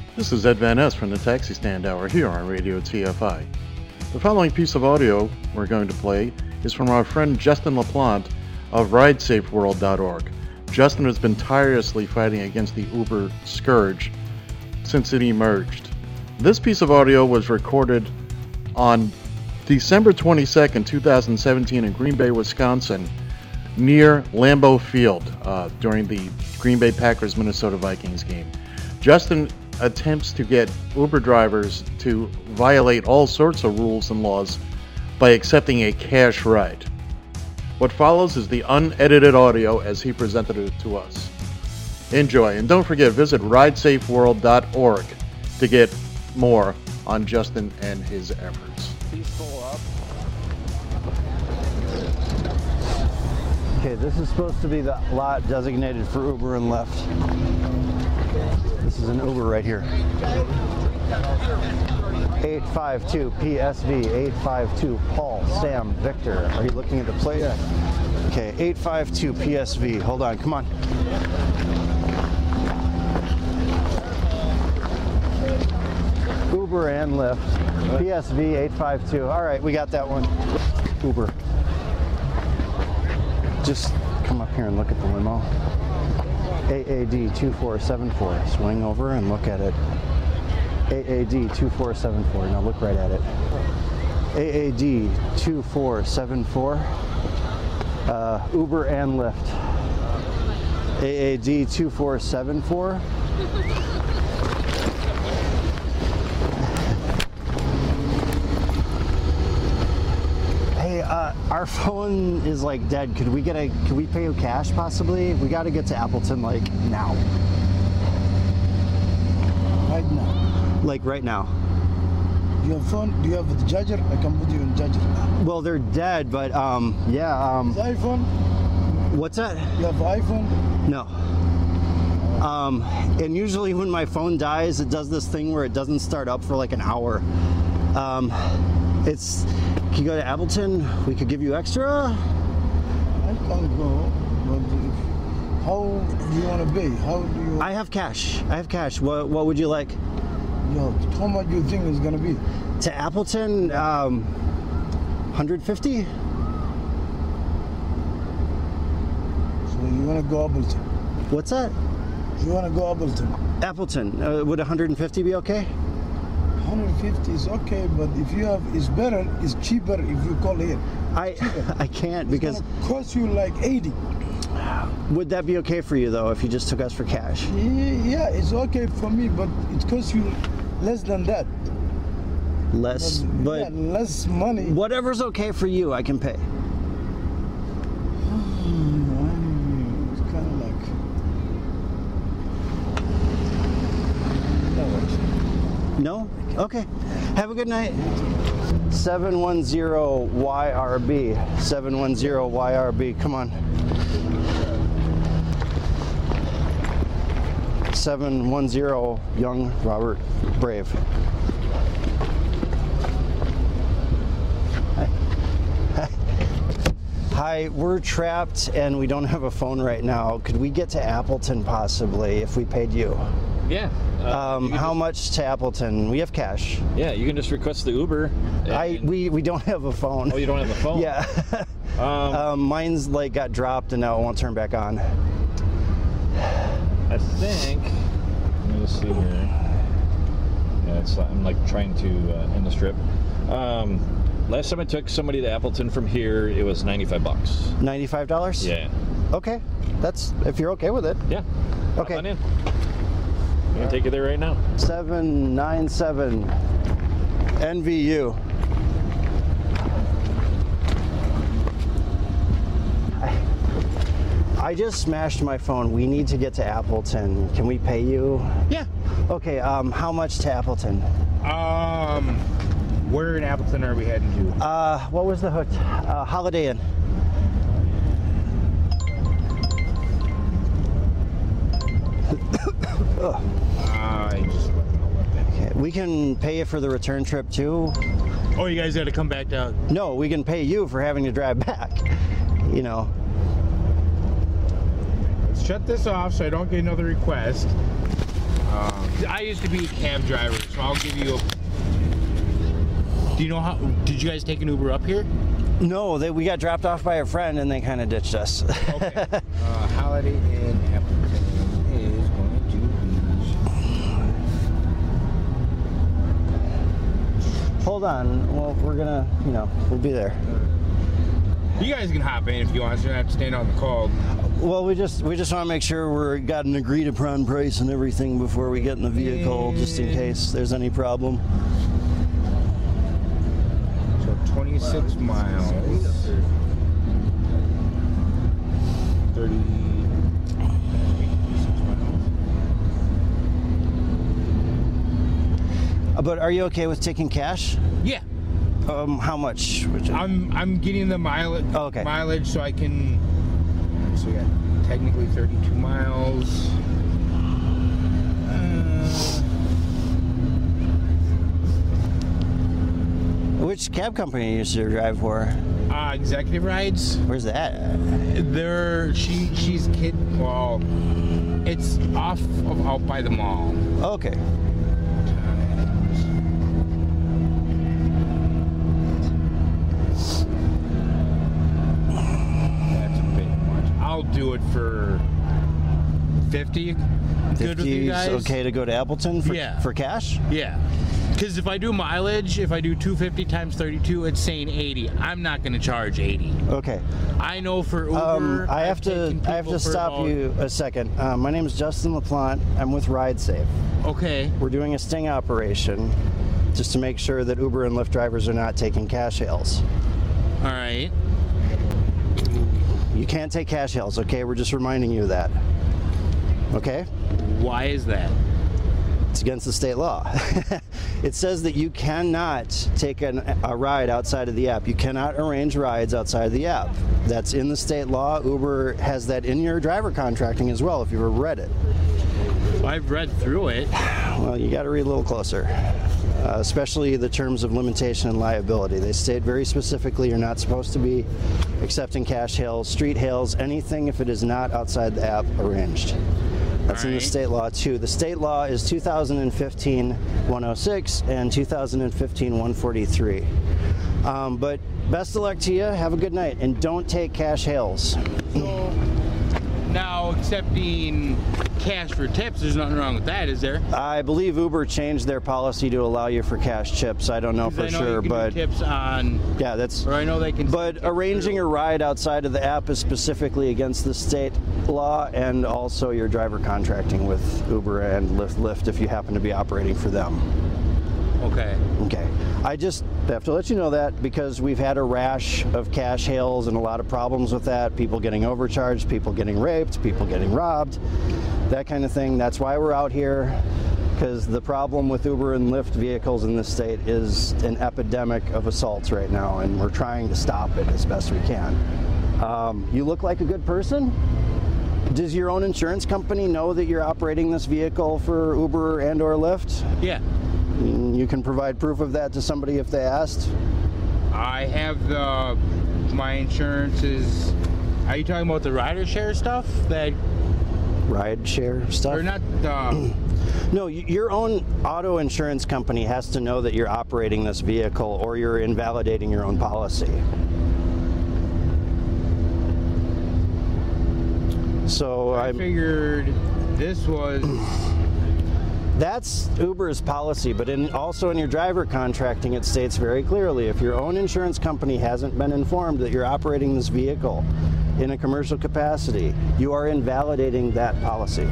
This is Ed Van Ness from the Taxi Stand Hour here on Radio TFI. The following piece of audio we're going to play is from our friend Justin LaPlante of RideSafeWorld.org. Justin has been tirelessly fighting against the Uber scourge since it emerged. This piece of audio was recorded on December 22nd, 2017 in Green Bay, Wisconsin, near Lambeau Field during the Green Bay Packers Minnesota Vikings game. Justin attempts to get Uber drivers to violate all sorts of rules and laws by accepting a cash ride. What follows is the unedited audio as he presented it to us. Enjoy, and don't forget, visit RideSafeWorld.org to get more on Justin and his efforts. Please pull up. Okay, this is supposed to be the lot designated for Uber and Lyft. This is an Uber right here. 852 PSV, 852 Paul, Sam, Victor. Are you looking at the plate? Okay, 852 PSV. Hold on, come on. Uber and Lyft. PSV 852. All right, we got that one. Uber. Just come up here and look at the limo. AAD 2474. Swing over and look at it. AAD 2474. Now look right at it. AAD 2474. Uber and Lyft. AAD 2474. Hey, our phone is like dead. Could we pay you cash possibly? We got to get to Appleton like now. Right now. Like right now. Do you have phone? Do you have the charger? I can put you in charger. Well, they're dead, but yeah. Is iPhone? What's that? You have iPhone? No. And usually when my phone dies, it does this thing where it doesn't start up for like an hour. Can you go to Appleton? We could give you extra. I can go, but how do you want to pay? How do you? I have cash. What would you like? Yo, how much do you think it's gonna be? To Appleton, 150. So you wanna go Appleton? What's that? You wanna go Appleton? Appleton. Would 150 be okay? 150 is okay, but if you have, it's better, it's cheaper if you call here. I can't because it's gonna cost you like 80. Would that be okay for you though if you just took us for cash? Yeah, it's okay for me, but it costs you less than that. Less, but yeah, less money. Whatever's okay for you, I can pay. It's kind of like that works. No? Okay. Have a good night. 710YRB. 710YRB. Come on. 710 Young Robert Brave. Hi, we're trapped and we don't have a phone right now. Could we get to Appleton possibly if we paid you? Yeah. How much to Appleton? We have cash. Yeah, you can just request the Uber. We don't have a phone. Oh, you don't have a phone? Yeah. Mine's like got dropped and now it won't turn back on. I think. Let me just see here. Yeah, I'm like trying to end the strip. Last time I took somebody to Appleton from here, it was $95. $95? Yeah. Okay. That's if you're okay with it. Yeah. Okay. Hop on in. I'm gonna take you there right now. 797 NVU. I just smashed my phone. We need to get to Appleton. Can we pay you? Yeah. Okay, how much to Appleton? Where in Appleton are we heading to? What was the hook? Holiday Inn. Okay, we can pay you for the return trip too. Oh, you guys got to come back down. No, we can pay you for having to drive back. You know. Let's shut this off so I don't get another request. I used to be a cab driver, so I'll give you a. Do you know how? Did you guys take an Uber up here? No, we got dropped off by a friend and they kind of ditched us. Okay. Holiday Inn Appleton is going to be. Hold on. Well, we're gonna, we'll be there. You guys can hop in if you want, so you don't have to stand on the call. Well, we just want to make sure we got an agreed upon price and everything before we get in the vehicle, just in case there's any problem. So 26 miles. 30. But are you okay with taking cash? Yeah. How much? I'm getting the mileage. Oh, okay. Mileage, so I can. So we got technically 32 miles. Which cab company you used to drive for? Executive Rides. Where's that? She's kid. Well, it's off of out by the mall. Okay. That's a bit much. I'll do it for 50. Good with you guys? Okay to go to Appleton for cash? Yeah. Because if I do mileage, if I do 250 times 32, it's saying 80. I'm not going to charge 80. Okay. I know for Uber. I have to stop you a second. My name is Justin LaPlante. I'm with RideSafe. Okay. We're doing a sting operation just to make sure that Uber and Lyft drivers are not taking cash hails. All right. You can't take cash hails, okay? We're just reminding you of that. Okay? Why is that? It's against the state law. It says that you cannot take a ride outside of the app. You cannot arrange rides outside of the app. That's in the state law. Uber has that in your driver contracting as well, if you've ever read it. I've read through it. Well, you got to read a little closer, especially the terms of limitation and liability. They state very specifically you're not supposed to be accepting cash hails, street hails, anything if it is not outside the app arranged. That's in the state law too. The state law is 2015-106 and 2015-143. But best of luck to you. Have a good night, and don't take cash hails. So now accepting cash for tips, there's nothing wrong with that, is there? I believe Uber changed their policy to allow you for cash chips. I don't know for sure, but do tips on. Yeah, that's. Or I know they can. But arranging a ride outside of the app is specifically against the state law, and also your driver contracting with Uber and Lyft if you happen to be operating for them. Okay. Okay. I just have to let you know that because we've had a rash of cash hails and a lot of problems with that. People getting overcharged, people getting raped, people getting robbed, that kind of thing. That's why we're out here, because the problem with Uber and Lyft vehicles in this state is an epidemic of assaults right now, and we're trying to stop it as best we can. You look like a good person. Does your own insurance company know that you're operating this vehicle for Uber and or Lyft? Yeah. You can provide proof of that to somebody if they asked? I have my insurance is. Are you talking about the rider share stuff? That ride share stuff? Or not? No, your own auto insurance company has to know that you're operating this vehicle, or you're invalidating your own policy. So I figured this was. That's Uber's policy, but also in your driver contracting, it states very clearly, if your own insurance company hasn't been informed that you're operating this vehicle in a commercial capacity, you are invalidating that policy.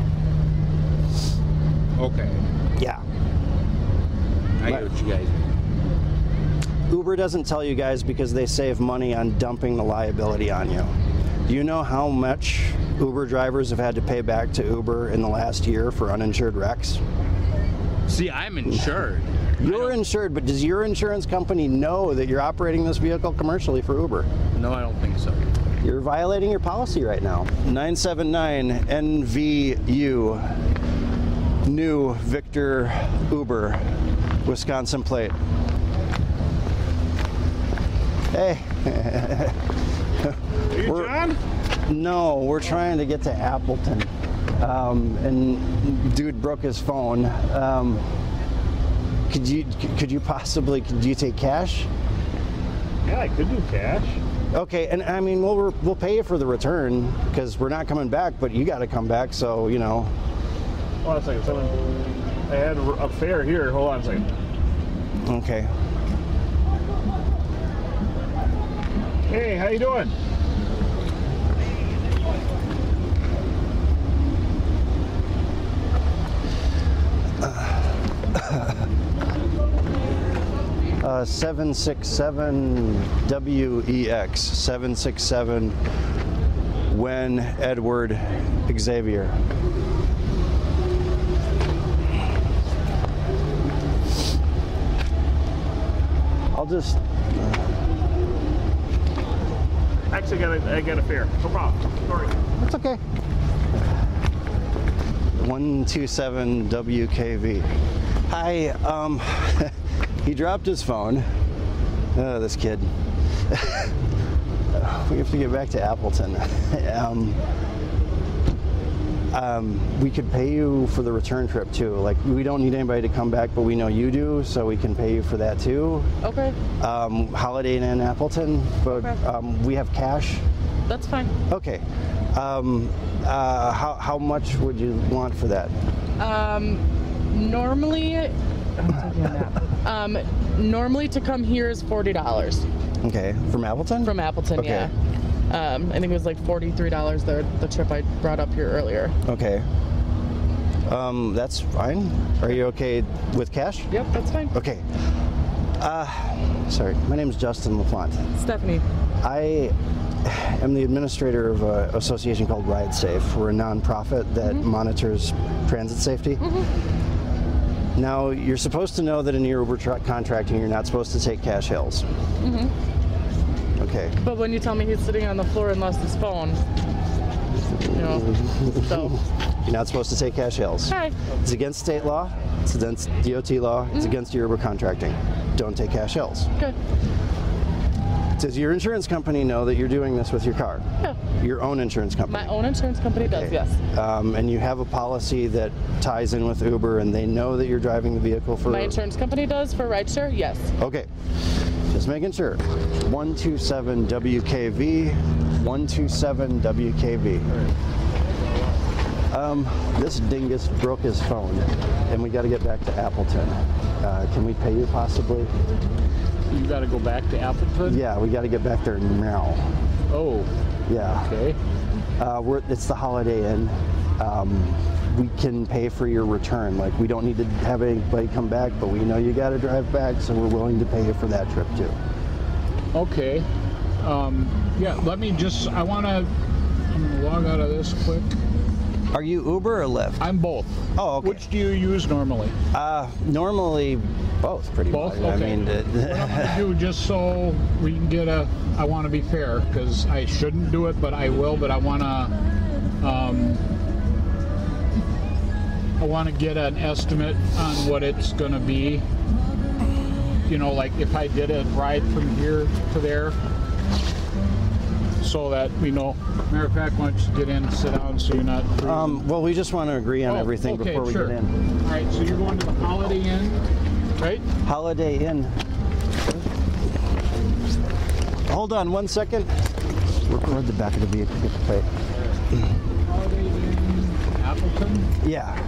Okay. Yeah. I get what you guys mean. Uber doesn't tell you guys because they save money on dumping the liability on you. Do you know how much Uber drivers have had to pay back to Uber in the last year for uninsured wrecks? See, I'm insured. You're insured, but does your insurance company know that you're operating this vehicle commercially for Uber? No, I don't think so. You're violating your policy right now. 979 NVU, New Victor Uber, Wisconsin plate. Hey. Are you John? No, we're trying to get to Appleton. and dude broke his phone. Could you take cash? Yeah, I could do cash. Okay, and I mean we'll pay you for the return because we're not coming back, but you got to come back, so you know. Hold on a second. I had a fare here. Hold on a second. Okay. Hey, how you doing? Uh, 767 WEX 767 when Edward Xavier. I'll just Actually, I got a fare. No problem. Sorry. It's okay. 127 WKV. Hi, he dropped his phone. Oh, this kid. We have to get back to Appleton. We could pay you for the return trip too. Like, we don't need anybody to come back, but we know you do, so we can pay you for that too. Okay. Holiday Inn in Appleton, but Okay. we have cash. That's fine. Okay. How much would you want for that? Normally, I'm taking a nap. Normally to come here is $40 Okay, from Appleton? from Appleton. Okay. Yeah. I think it was like $43 the trip I brought up here earlier. Okay. That's fine. Are you okay with cash? Yep, that's fine. Okay. Sorry, my name is Justin LaPlante. Stephanie. I am the administrator of an association called Ride Safe. We're a nonprofit that monitors transit safety. Now, you're supposed to know that in your Uber contracting, you're not supposed to take cash hails. Okay. But when you tell me he's sitting on the floor and lost his phone, you know, so. You're not supposed to take cash hails. Hi. It's against state law. It's against DOT law. It's against your Uber contracting. Don't take cash hails. Good. Does your insurance company know that you're doing this with your car? Yeah. Your own insurance company? My own insurance company does, Okay. yes. And you have a policy that ties in with Uber, and they know that you're driving the vehicle for... My insurance company does for rideshare, yes. Okay. Just making sure. 127 WKV. 127 WKV. This dingus broke his phone, and we got to get back to Appleton. Can we pay you possibly? You got to go back to Appleton? Yeah, we got to get back there now. Oh, Yeah. okay. It's the Holiday Inn. We can pay for your return. Like, we don't need to have anybody come back, but we know you got to drive back, so we're willing to pay you for that trip too. Okay. Yeah, let me just, I'm going to log out of this quick. Are you Uber or Lyft? I'm both. Oh, okay. Which do you use normally? Normally both, pretty Both? much. Okay. I mean, What I'm going to do, just so we can get I want to be fair, because I shouldn't do it, but I will, but I want to get an estimate on what it's going to be. You know, like if I did a ride from here to there, so that we know. Matter of fact, why don't you get in and sit down so you're not freezing. well, we just want to agree on everything okay, before we sure. get in. All right, so you're going to the Holiday Inn, right? Holiday Inn. Hold on 1 second. Record the back of the vehicle. Get the plate. Holiday Inn, Appleton, Yeah.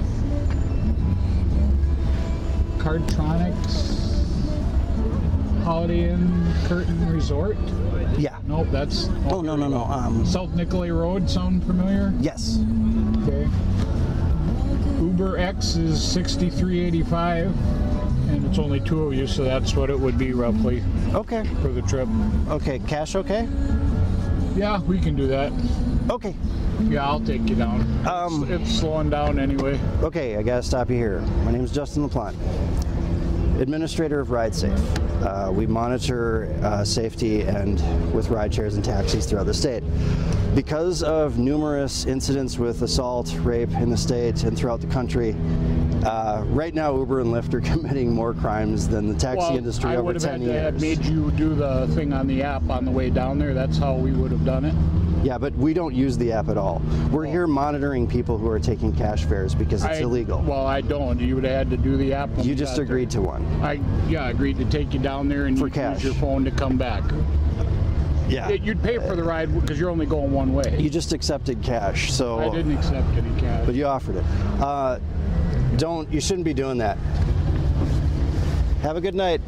Cardtronics, Holiday Inn, Curtin Resort. Yeah. Nope, that's. Oh, no. South Nicolay Road, sound familiar? Yes. Okay. Uber X is $63.85, and it's only two of you, so that's what it would be roughly Okay. for the trip. Okay. Cash okay? Yeah, we can do that. Okay. Yeah, I'll take you down. It's slowing down anyway. Okay, I gotta stop you here. My name is Justin LaPlante, administrator of Ride Safe. We monitor safety and with ride shares and taxis throughout the state. Because of numerous incidents with assault, rape in the state and throughout the country, right now Uber and Lyft are committing more crimes than the taxi industry I over would have 10 had to have years. made you do the thing on the app on the way down there. That's how we would have done it. Yeah, but we don't use the app at all. We're here monitoring people who are taking cash fares because it's illegal. Well, I don't. You would have had to do the app. When You we just got agreed to one. there. I agreed to take you down there and For you'd cash. use your phone to come back. Yeah. You'd pay for the ride because you're only going one way. You just accepted cash, so. I didn't accept any cash. But you offered it. You shouldn't be doing that. Have a good night.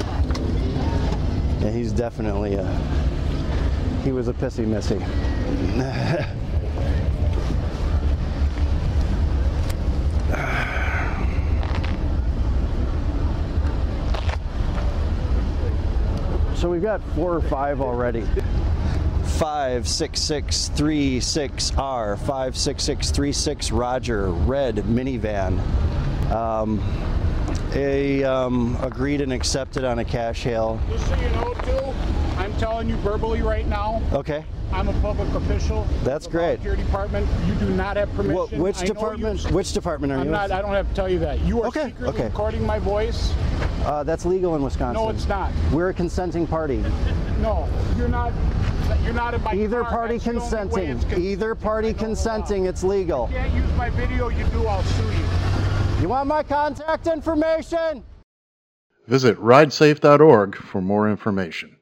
Yeah, he's definitely he was a pissy missy. So we've got 4 or 5 already. 56636R, 56636 Roger, red minivan. Agreed and accepted on a cash hail. Just so you know, too, I'm telling you verbally right now, Okay. I'm a public official. That's The great. Volunteer department. You do not have permission. Which I know department? you- Which department are I'm you? not. I don't have to tell you that. You are Okay, secretly okay. recording my voice. That's legal in Wisconsin. No, it's not. We're a consenting party. No, you're not. You're not in my Either car. party That's the only way consenting. it's consistent. Either party I know the law. consenting. It's legal. You can't use my video. You do, I'll sue you. You want my contact information? Visit ridesafe.org for more information.